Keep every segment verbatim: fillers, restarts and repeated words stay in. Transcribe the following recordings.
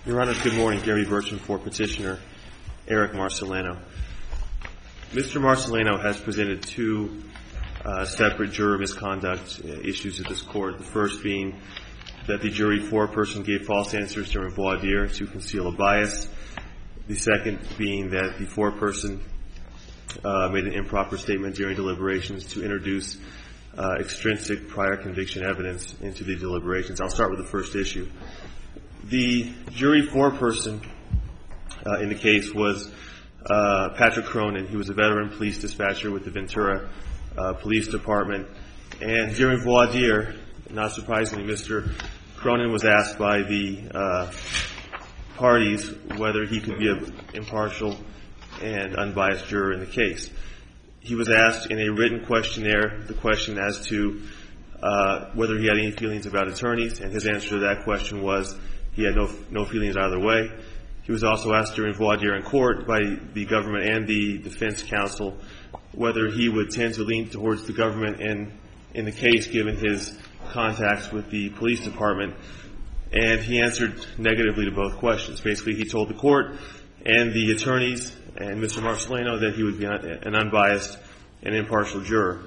Your Honor, good morning. Gary Burcham for Petitioner Eric Marcellino. Mister Marcellino has presented two uh, separate juror misconduct uh, issues at this court. The first being that the jury foreperson gave false answers during voir dire to conceal a bias. The second being that the foreperson uh, made an improper statement during deliberations to introduce uh, extrinsic prior conviction evidence into the deliberations. I'll start with the first issue. The jury foreperson uh, in the case was uh, Patrick Cronin. He was a veteran police dispatcher with the Ventura uh, Police Department. And during voir dire, not surprisingly, Mister Cronin was asked by the uh, parties whether he could be an impartial and unbiased juror in the case. He was asked in a written questionnaire the question as to uh, whether he had any feelings about attorneys, and his answer to that question was he had no no feelings either way. He was also asked during voir dire in court by the government and the defense counsel whether he would tend to lean towards the government in in the case given his contacts with the police department, and he answered negatively to both questions. Basically, he told the court and the attorneys and Mister Marcellino that he would be an unbiased and impartial juror.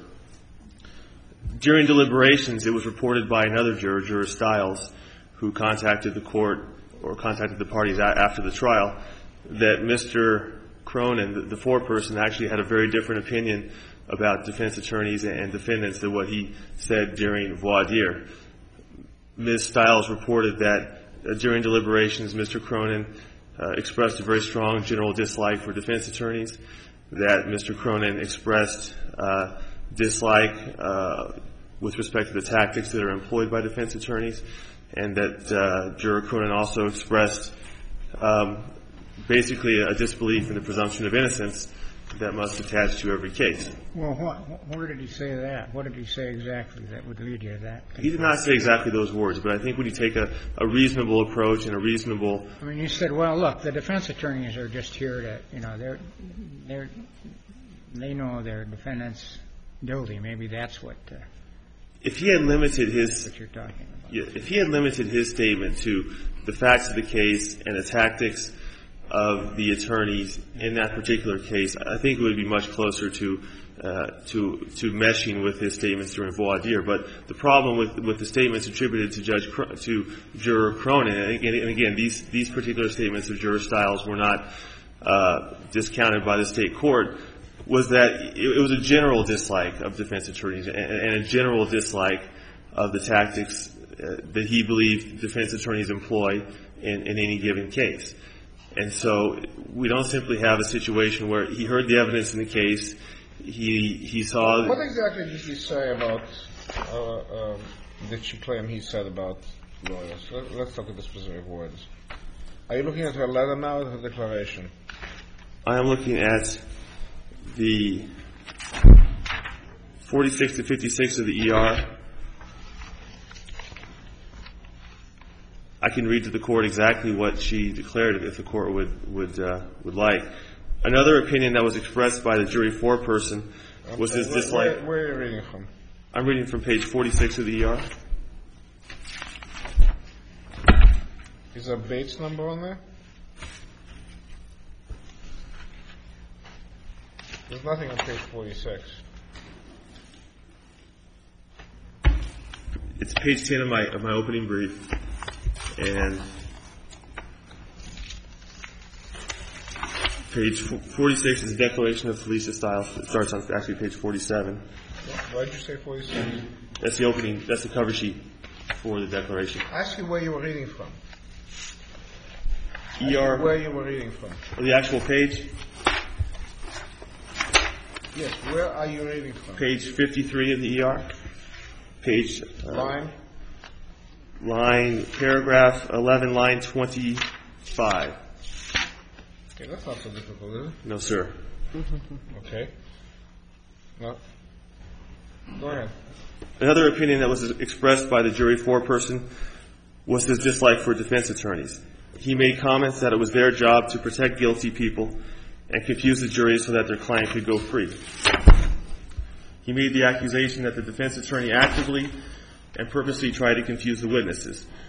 During deliberations, it was reported by another juror, Juror Stiles, who contacted the court or contacted the parties after the trial, that Mister Cronin, the foreperson, actually had a very different opinion about defense attorneys and defendants than what he said during voir dire. Miz Stiles reported that uh, during deliberations, Mister Cronin uh, expressed a very strong general dislike for defense attorneys, that Mister Cronin expressed uh, dislike uh, with respect to the tactics that are employed by defense attorneys, and that uh, Juror Cronin also expressed um, basically a disbelief in the presumption of innocence that must attach to every case. Well, what, where did he say that? What did he say exactly that would lead you to that? He did not say exactly those words, but I think when you take a, a reasonable approach and a reasonable... I mean, you said, well, look, the defense attorneys are just here to, you know, they're, they're, they know their defendants guilty. Maybe that's what... Uh, if he had limited his... What you're talking about. Yeah, if he had limited his statement to the facts of the case and the tactics of the attorneys in that particular case, I think it would be much closer to uh, to to meshing with his statements during voir dire. But the problem with with the statements attributed to Judge to Juror Cronin, and again, and again these these particular statements of Juror Stiles were not uh, discounted by the state court, was that it, it was a general dislike of defense attorneys and, and a general dislike of the tactics uh, that he believed defense attorneys employ in, in any given case. And so we don't simply have a situation where he heard the evidence in the case, he he saw... What exactly did he say about, uh, uh, did she claim he said about lawyers? Let, let's look at the specific words. Are you looking at her letter now or her declaration? I am looking at the forty-six to fifty-six of the E R. I can read to the court exactly what she declared if the court would would uh, would like. Another opinion that was expressed by the jury foreperson was his dislike. Where, where are you reading from? I'm reading from page forty-six of the E R. Is there a Bates number on there? There's nothing on page forty-six. It's page ten of my of my opening brief. And page forty-six is the Declaration of Felicia Stiles. It starts on actually page forty-seven. Why did you say forty-six? That's the opening. That's the cover sheet for the declaration. Ask you where you were reading from. E R. Where you were reading from? The actual page. Yes. Where are you reading from? Page fifty-three of the E R. Page. Uh, Line. Line, paragraph eleven, line twenty-five. Okay, that's not so difficult, is it? No, sir. Okay. No. Go ahead. Another opinion that was expressed by the jury foreperson was his dislike for defense attorneys. He made comments that it was their job to protect guilty people and confuse the jury so that their client could go free. He made the accusation that the defense attorney actively and purposely tried to confuse the witnesses.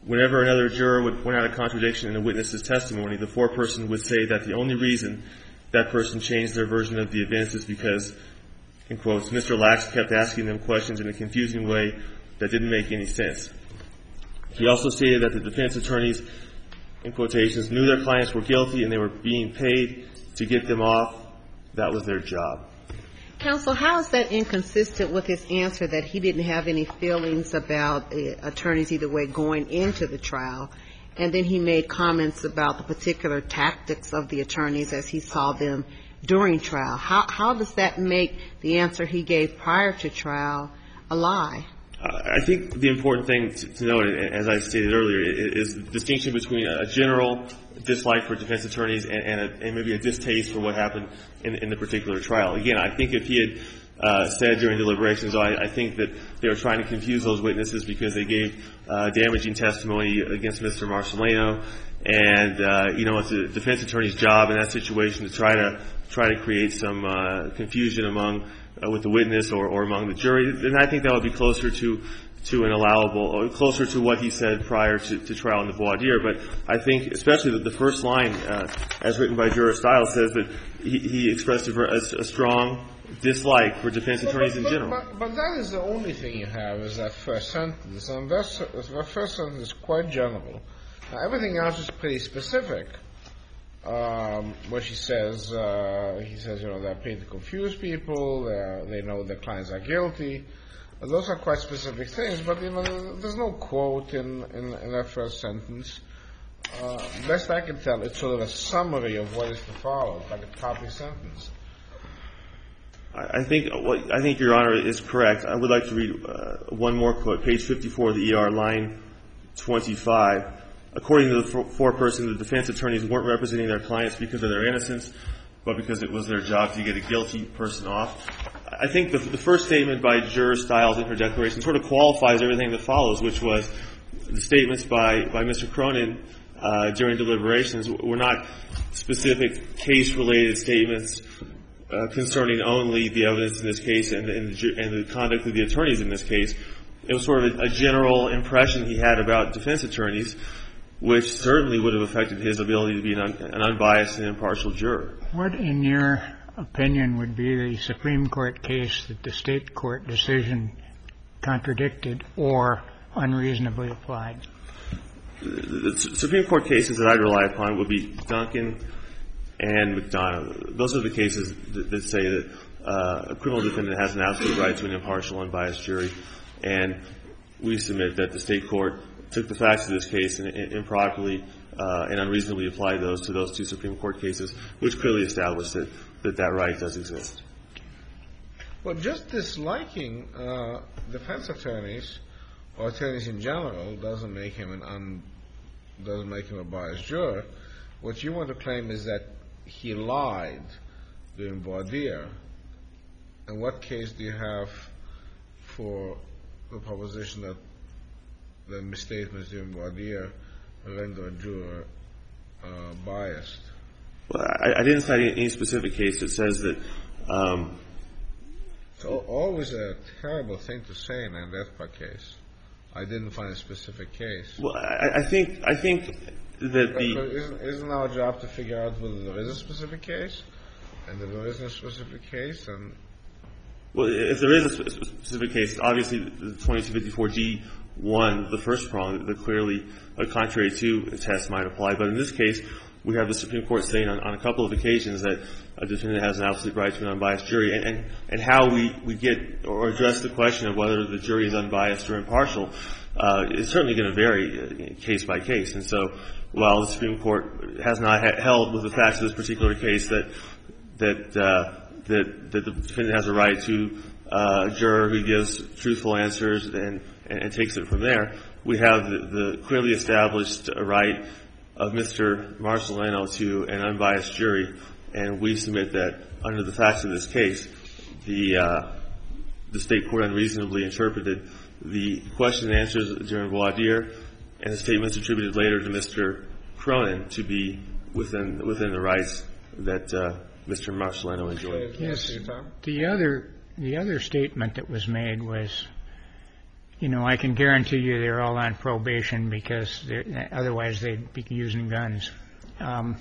whenever another juror would point out a contradiction in a witness's testimony, the foreperson would say that the only reason that person changed their version of the events is because, in quotes, Mister Lax kept asking them questions in a confusing way that didn't make any sense. He also stated that the defense attorneys, in quotations, knew their clients were guilty and they were being paid to get them off. That was their job. Counsel, how is that inconsistent with his answer that he didn't have any feelings about uh, attorneys either way going into the trial, and then he made comments about the particular tactics of the attorneys as he saw them during trial? How, how does that make the answer he gave prior to trial a lie? I think the important thing to, to note, as I stated earlier, is the distinction between a general dislike for defense attorneys and, and, a, and maybe a distaste for what happened in, in the particular trial. Again, I think if he had uh, said during deliberations, I, I think that they were trying to confuse those witnesses because they gave uh, damaging testimony against Mister Marcellino, and uh, you know, it's a defense attorney's job in that situation to try to try to create some uh, confusion among Uh, with the witness or, or among the jury, then I think that would be closer to to an allowable, or closer to what he said prior to, to trial in the voir dire. But I think, especially the, the first line, uh, as written by Juror Stiles, says that he, he expressed a, a, a strong dislike for defense attorneys but, in but, general. But, but that is the only thing you have is that first sentence, and that, that first sentence is quite general. Now, everything else is pretty specific. Um, where she says, uh, he says, you know, they're paid to confuse people, they know their clients are guilty. Those are quite specific things, but, you know, there's no quote in, in, in that first sentence. Uh, best I can tell, it's sort of a summary of what is to follow, like a copy sentence. I think, I think Your Honor is correct. I would like to read uh, one more quote, page fifty-four of the E R, line twenty-five. According to the foreperson, the defense attorneys weren't representing their clients because of their innocence, but because it was their job to get a guilty person off. I think the, the first statement by Juror Stiles in her declaration sort of qualifies everything that follows, which was the statements by, by Mister Cronin uh, during deliberations were not specific case-related statements uh, concerning only the evidence in this case and, and, the, and the conduct of the attorneys in this case. It was sort of a, a general impression he had about defense attorneys, which certainly would have affected his ability to be an, un, an unbiased and impartial juror. What, in your opinion, would be the Supreme Court case that the state court decision contradicted or unreasonably applied? The, the Supreme Court cases that I'd rely upon would be Duncan and McDonough. Those are the cases that, that say that uh, a criminal defendant has an absolute right to an impartial, unbiased jury, and we submit that the state court took the facts of this case and, and improperly uh, and unreasonably applied those to those two Supreme Court cases, which clearly established that that, that right does exist. Well, just disliking uh, defense attorneys or attorneys in general doesn't make him an un, doesn't make him a biased juror. What you want to claim is that he lied during voir dire. And what case do you have for the proposition that the misstatements during voir dire render a juror uh, biased? Well, I, I didn't cite any specific case that says that. Um, it's always a terrible thing to say in an F P A case. I didn't find a specific case. Well, I, I think I think that the isn't, isn't our job to figure out whether there is a specific case, and if there isn't a specific case, then well, if there is a specific case, obviously the twenty-two fifty-four G one, the first prong, that clearly a contrary to test might apply. But in this case, we have the Supreme Court saying on, on a couple of occasions that a defendant has an absolute right to an unbiased jury, and, and, and how we, we get or address the question of whether the jury is unbiased or impartial uh, is certainly going to vary uh, case by case. And so, while the Supreme Court has not ha- held with the facts of this particular case that that uh, that, that the defendant has a right to uh, a juror who gives truthful answers and and, and takes it from there, we have the, the clearly established right of Mister Marcellino to an unbiased jury, and we submit that under the facts of this case, the uh, the state court unreasonably interpreted the question and answers during voir dire and the statements attributed later to Mister Cronin to be within within the rights that uh, Mister Marcellino enjoyed. Yes. The other the other statement that was made was you know, I can guarantee you they're all on probation because they're, otherwise they'd be using guns. Um,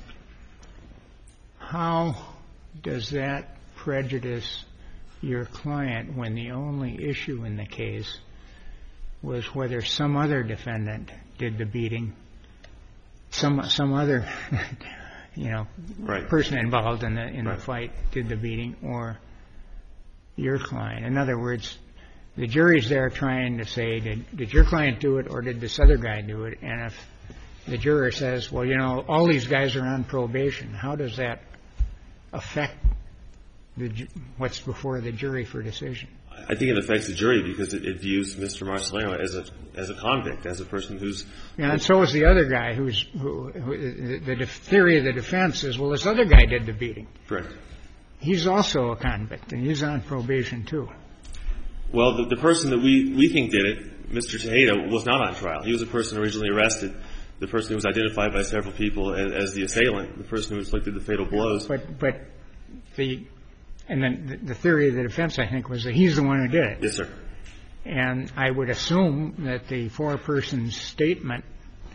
how does that prejudice your client when the only issue in the case was whether some other defendant did the beating, some some other, you know, Right. person involved in the in Right. the fight did the beating, or your client? In other words, the jury's there trying to say, did did your client do it or did this other guy do it? And if the juror says, well, you know, all these guys are on probation, how does that affect the ju- what's before the jury for decision? I think it affects the jury because it, it views Mister Marcelino as a as a convict, as a person who's. Yeah, and so is the other guy who's who, who the def- theory of the defense is, well, this other guy did the beating. Correct. He's also a convict, and he's on probation too. Well, the, the person that we, we think did it, Mister Tejeda, was not on trial. He was a person originally arrested, the person who was identified by several people as, as the assailant, the person who inflicted the fatal blows. But but the and then the, the theory of the defense, I think, was that he's the one who did it. Yes, sir. And I would assume that the four-person statement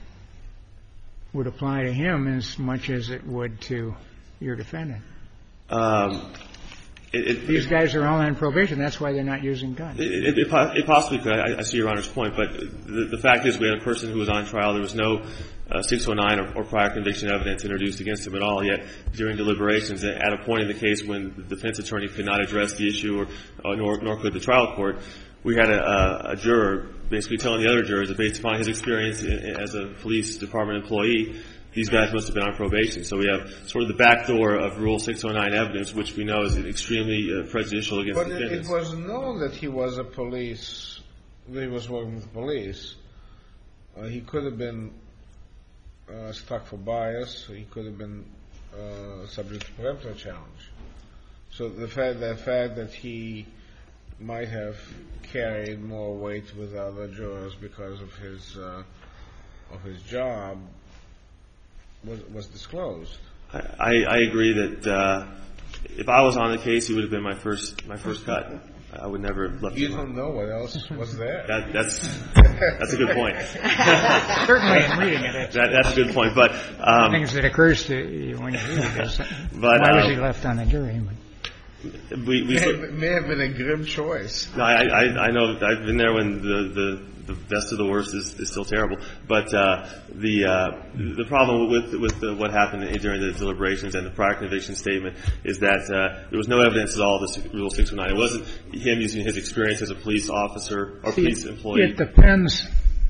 would apply to him as much as it would to your defendant. Um, it, it, These guys are all on probation. That's why they're not using guns. It, it, it, it possibly could. I, I see Your Honor's point. But the, the fact is we had a person who was on trial. There was no uh, six oh nine or, or prior conviction evidence introduced against him at all. Yet during deliberations, at a point in the case when the defense attorney could not address the issue, or uh, nor, nor could the trial court, we had a, a, a juror basically telling the other jurors that based upon his experience as a police department employee, these guys must have been on probation. So we have sort of the back door of Rule six oh nine evidence, which we know is extremely uh, prejudicial against But the it, defendants. it was known that he was a police, that he was working with the police. Uh, he could have been uh, struck for bias. He could have been uh, subject to peremptory challenge. So the fact, the fact that he might have carried more weight with other jurors because of his uh, of his job was was disclosed. I, I, I agree that uh, if I was on the case, he would have been my first my first cut. I would never have left You him don't on. know what else was there. That, that's that's a good point. Certainly in reading it, it's That, that's a good point. But um, things that occurs to you when you read it. Is, But, why was uh, he left on the jury? we, we May sort- have, may have been a grim choice. No, I, I, I know I've been there when the, the, the best of the worst is, is still terrible. But uh, the uh, the problem with with the, what happened during the deliberations and the prior conviction statement is that uh, there was no evidence at all of this Rule six oh nine. It wasn't him using his experience as a police officer or See, police employee. It depends.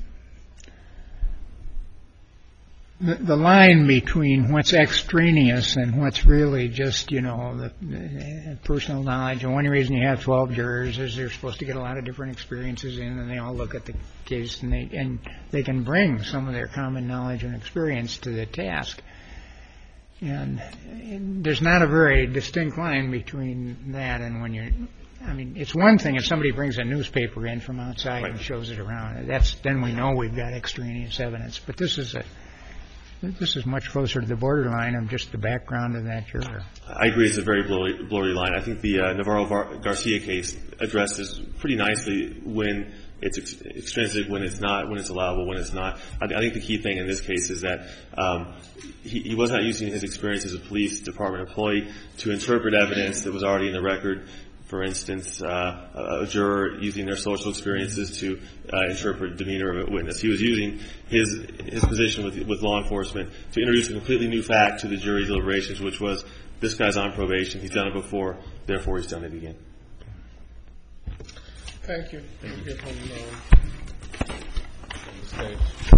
The, the line between what's extraneous and what's really just, you know, the, the personal knowledge. And one reason you have twelve jurors is they're supposed to get a lot of different experiences in, and they all look at the case, and they and they can bring some of their common knowledge and experience to the task. And, and there's not a very distinct line between that and when you're. I mean, it's one thing if somebody brings a newspaper in from outside Right. and shows it around. That's then we know we've got extraneous evidence. But this is a This is much closer to the borderline of just the background of that juror. I agree it's a very blurry, blurry line. I think the uh, Navarro-Garcia case addresses pretty nicely when it's ex- extrinsic, when it's not, when it's allowable, when it's not. I, I think the key thing in this case is that um, he, he was not using his experience as a police department employee to interpret evidence that was already in the record. For instance, uh, a juror using their social experiences to uh, interpret demeanor of a witness. He was using his his position with with law enforcement to introduce a completely new fact to the jury deliberations, which was this guy's on probation. He's done it before, therefore he's done it again. Thank you. Thank you from, uh, from the stage.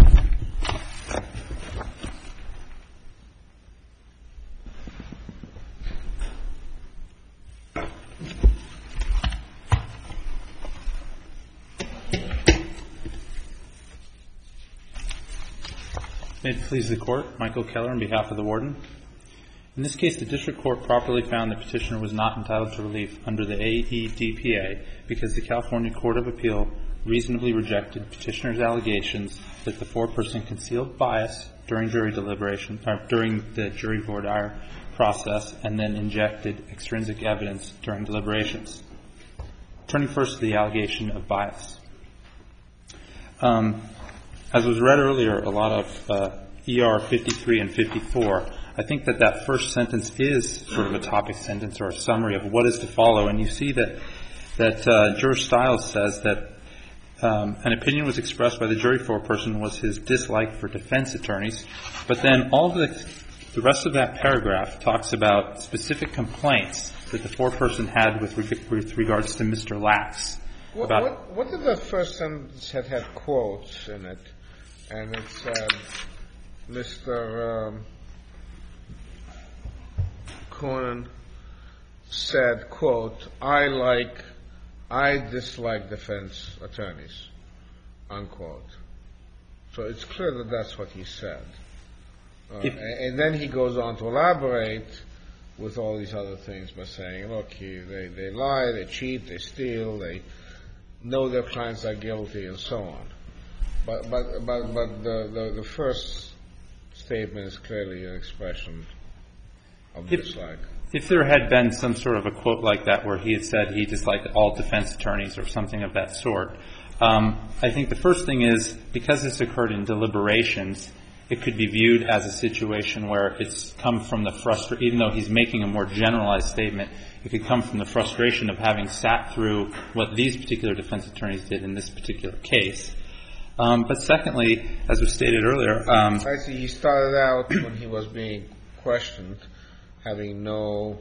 May it please the Court, Michael Keller on behalf of the Warden. In this case, the District Court properly found the petitioner was not entitled to relief under the A E D P A because the California Court of Appeal reasonably rejected petitioner's allegations that the foreperson concealed bias during jury deliberation, or during the jury voir dire process, and then injected extrinsic evidence during deliberations. Turning first to the allegation of bias. Um, as was read earlier, a lot of uh, E R fifty-three and fifty-four, I think that that first sentence is sort of a topic sentence or a summary of what is to follow. And you see that that uh, Juror Stiles says that um, an opinion was expressed by the jury foreperson was his dislike for defense attorneys. But then all of the, the rest of that paragraph talks about specific complaints that the foreperson had with, reg- with regards to Mister Lax. What, About what, what did that first sentence had had quotes in it? And it said, Mister Um, Conan said, quote, I like, I dislike defense attorneys, unquote. So it's clear that that's what he said. Uh, and, and then he goes on to elaborate with all these other things by saying, look, he, they, they lie, they cheat, they steal, they know their clients are guilty, and so on. But but but but the the, the first statement is clearly an expression of if, dislike. If there had been some sort of a quote like that where he had said he disliked all defense attorneys or something of that sort, um, I think the first thing is, because this occurred in deliberations, it could be viewed as a situation where it's come from the frustration, even though he's making a more generalized statement, it could come from the frustration of having sat through what these particular defense attorneys did in this particular case. Um, but secondly, as was stated earlier, um, I see he started out when he was being questioned having no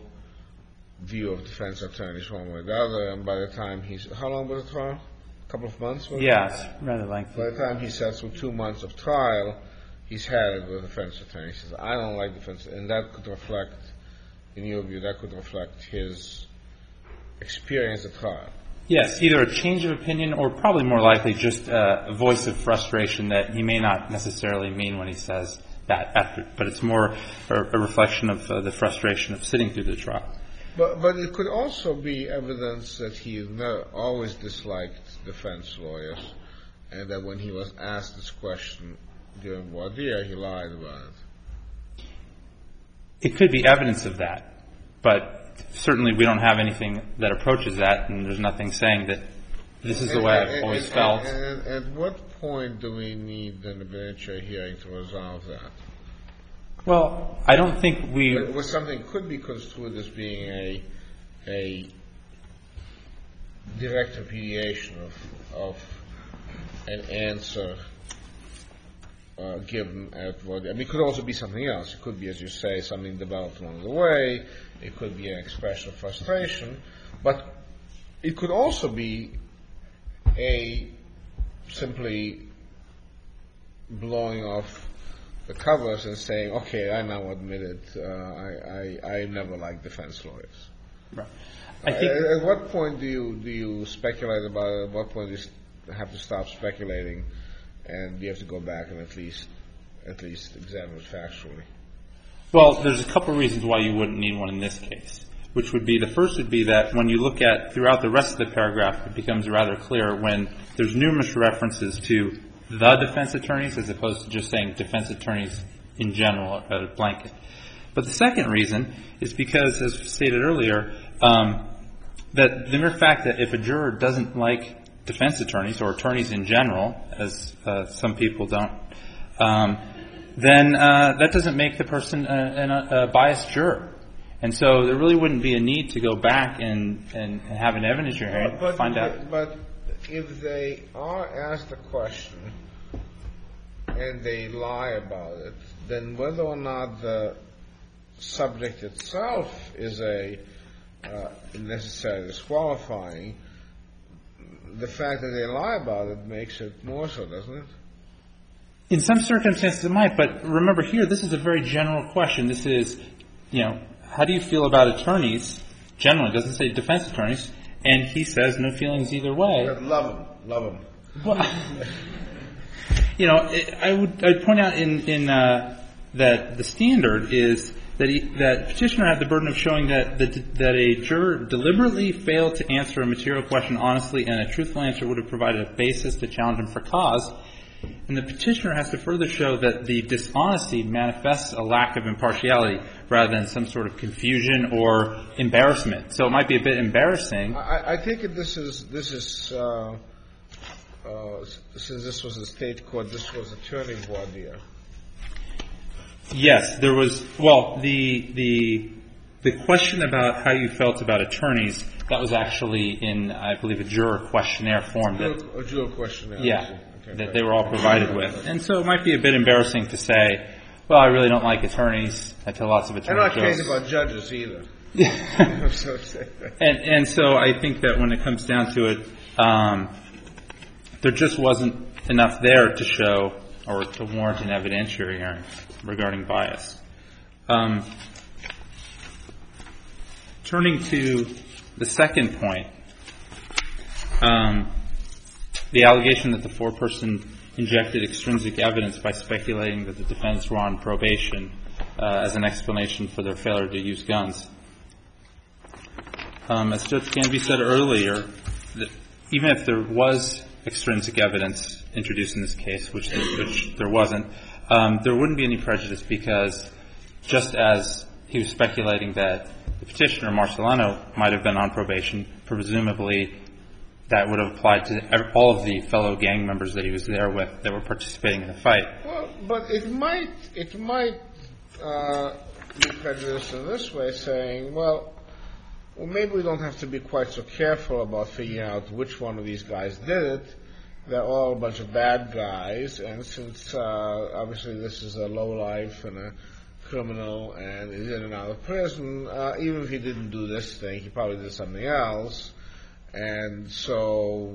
view of defense attorneys one way or the other, and by the time he's, how long was the trial? A couple of months? Was yeah, it? it's rather lengthy. By the time he sat through two months of trial, he's had it with defense attorneys. He says, I don't like defense, and that could reflect, in your view, that could reflect his experience at trial. Yes, either a change of opinion or probably more likely just uh, a voice of frustration that he may not necessarily mean when he says that, after, but it's more a, a reflection of uh, the frustration of sitting through the trial. But but it could also be evidence that he never, always disliked defense lawyers, and that when he was asked this question during voir dire, he lied about it. It could be evidence of that, but certainly we don't have anything that approaches that, and there's nothing saying that this is the and, way and, I've always and, felt. And, and at what point do we need an evidentiary hearing to resolve that? Well, I don't think we... But, well, something could be construed as being a a direct repudiation of, of an answer uh, given at what... I mean, it could also be something else. It could be, as you say, something developed along the way. It could be an expression of frustration. But it could also be a simply blowing off the covers and saying, okay, I now admit it, uh, I, I, I never liked defense lawyers. Right. I think, uh, at what point do you do you speculate about it? At what point do you have to stop speculating, and do you have to go back and at least at least examine it factually? well, there's a couple of reasons why you wouldn't need one in this case, which would be, the first would be that when you look at throughout the rest of the paragraph, it becomes rather clear when there's numerous references to the defense attorneys as opposed to just saying defense attorneys in general, a blanket. But the second reason is because, as stated earlier, um, that the mere fact that if a juror doesn't like defense attorneys or attorneys in general, as uh, some people don't, um, then uh, that doesn't make the person a, a, a biased juror. And so there really wouldn't be a need to go back and, and have an evidence hearing to find out. But if they are asked a question and they lie about it, then whether or not the subject itself is a uh, necessarily disqualifying, the fact that they lie about it makes it more so, doesn't it? In some circumstances it might, but remember here, this is a very general question. This is, you know, how do you feel about attorneys? Generally, it doesn't say defense attorneys, and he says no feelings either way. Love them, love them. Well, you know, I would I'd point out in in uh, that the standard is that he, that petitioner had the burden of showing that that that a juror deliberately failed to answer a material question honestly, and a truthful answer would have provided a basis to challenge him for cause. And the petitioner has to further show that the dishonesty manifests a lack of impartiality rather than some sort of confusion or embarrassment. So it might be a bit embarrassing. I, I take it this is this is uh, uh, since this was a state court, this was attorney voir dire. Yes, there was. Well, the the the question about how you felt about attorneys, that was actually in, I believe, a juror questionnaire form. That, A juror questionnaire. yeah, Okay, that right. they were all provided with. And so it might be a bit embarrassing to say, well, I really don't like attorneys. I tell lots of I'm attorneys. not crazy about judges either. and and so I think that when it comes down to it, um, there just wasn't enough there to show or to warrant an evidentiary hearing regarding bias. Um, turning to the second point, um, the allegation that the foreperson injected extrinsic evidence by speculating that the defendants were on probation uh, as an explanation for their failure to use guns. Um, as Judge Canby said earlier, that even if there was extrinsic evidence introduced in this case, which, which there wasn't, um, there wouldn't be any prejudice because just as he was speculating that the petitioner, Marcelano, might have been on probation, presumably that would have applied to all of the fellow gang members that he was there with that were participating in the fight. Well, but it might, it might uh, be prejudiced in this way, saying, well, well, maybe we don't have to be quite so careful about figuring out which one of these guys did it. They're all a bunch of bad guys, and since uh, obviously this is a lowlife and a criminal and is in and out of prison, uh, even if he didn't do this thing, he probably did something else. And so,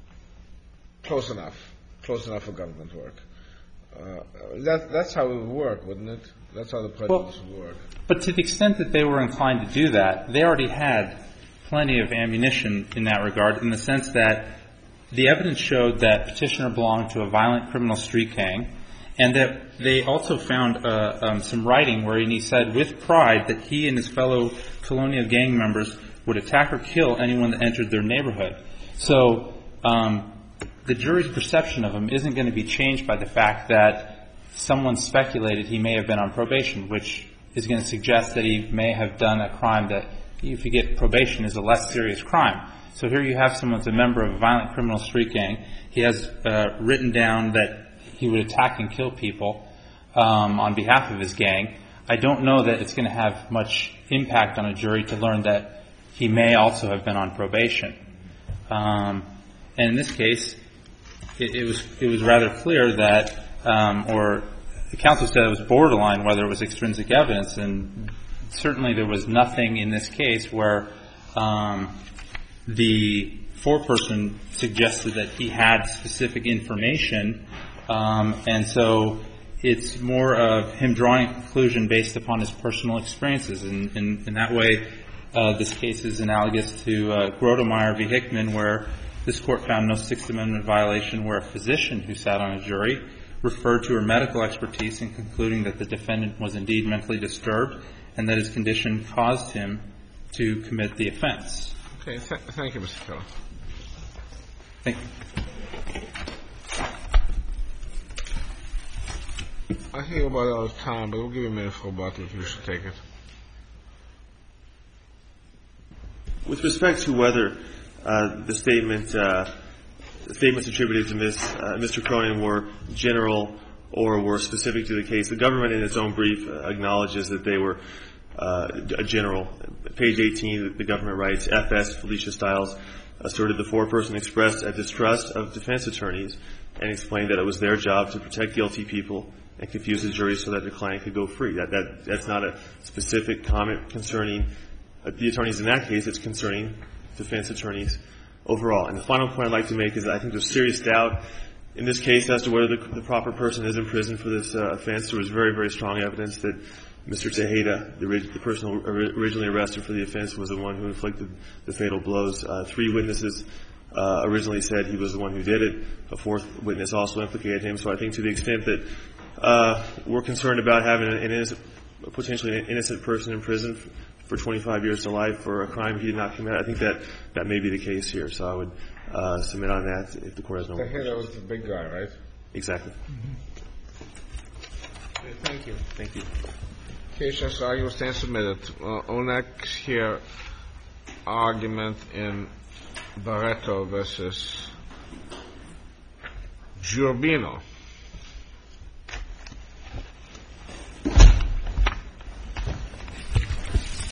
close enough, close enough for government work. Uh, that, that's how it would work, wouldn't it? That's how the prejudice Well, would work. But to the extent that they were inclined to do that, they already had plenty of ammunition in that regard, in the sense that the evidence showed that petitioner belonged to a violent criminal street gang, and that they also found uh, um, some writing wherein he said with pride that he and his fellow colonial gang members would attack or kill anyone that entered their neighborhood. So um, the jury's perception of him isn't going to be changed by the fact that someone speculated he may have been on probation, which is going to suggest that he may have done a crime that, if you get probation, is a less serious crime. So here you have someone that's a member of a violent criminal street gang. He has uh, written down that he would attack and kill people um, on behalf of his gang. I don't know that it's going to have much impact on a jury to learn that he may also have been on probation. Um, and in this case, it, it was it was rather clear that, um, or the counsel said it was borderline whether it was extrinsic evidence, and certainly there was nothing in this case where um, the foreperson suggested that he had specific information, um, and so it's more of him drawing a conclusion based upon his personal experiences. And in that way, uh, this case is analogous to uh, Grotemeyer v. Hickman, where this court found no Sixth Amendment violation where a physician who sat on a jury referred to her medical expertise in concluding that the defendant was indeed mentally disturbed and that his condition caused him to commit the offense. Okay, th- thank you, Mister Keller. Thank you. I think we're about out of time, but we'll give you a minute for rebuttal if you should take it. With respect to whether uh, the statement, uh, the statements attributed to Miz, uh, Mister Cronin were general or were specific to the case, the government in its own brief uh, acknowledges that they were uh, a general. Page eighteen, the government writes, F S Felicia Stiles asserted the foreperson expressed a distrust of defense attorneys and explained that it was their job to protect guilty people and confuse the jury so that the client could go free. That, that that's not a specific comment concerning uh, the attorneys in that case. It's concerning defense attorneys overall. And the final point I'd like to make is that I think there's serious doubt in this case as to whether the, the proper person is in prison for this uh, offense. There was very, very strong evidence that Mister Tejeda, the, the person originally arrested for the offense, was the one who inflicted the fatal blows. Uh, three witnesses uh, originally said he was the one who did it. A fourth witness also implicated him. So I think to the extent that uh, we're concerned about having an innocent, potentially an innocent person in prison for twenty-five years to life for a crime he did not commit, I think that that may be the case here. So I would uh, submit on that if the court has no more questions. Tejeda was the big guy, right? Exactly. Mm-hmm. Okay, thank you. Thank you. Case just argued, stand submitted. Uh, our next here argument in Barreto versus Giurbino.